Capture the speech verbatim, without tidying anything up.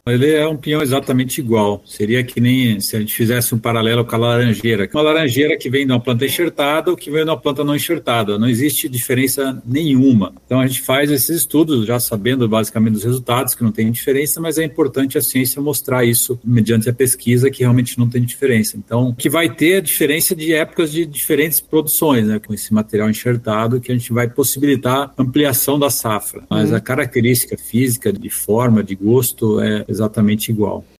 Ele é um pinhão exatamente igual. Seria que nem se a gente fizesse um paralelo com a laranjeira. Uma laranjeira que vem de uma planta enxertada ou que vem de uma planta não enxertada. Não existe diferença nenhuma. Então a gente faz esses estudos já sabendo basicamente dos resultados, que não tem diferença, mas é importante a ciência mostrar isso mediante a pesquisa, que realmente não tem diferença. Então, o que vai ter é diferença de épocas de diferentes produções, né, com esse material enxertado, que a gente vai possibilitar ampliação da safra. Mas Hum. a característica física, de forma, de gosto, é exatamente igual.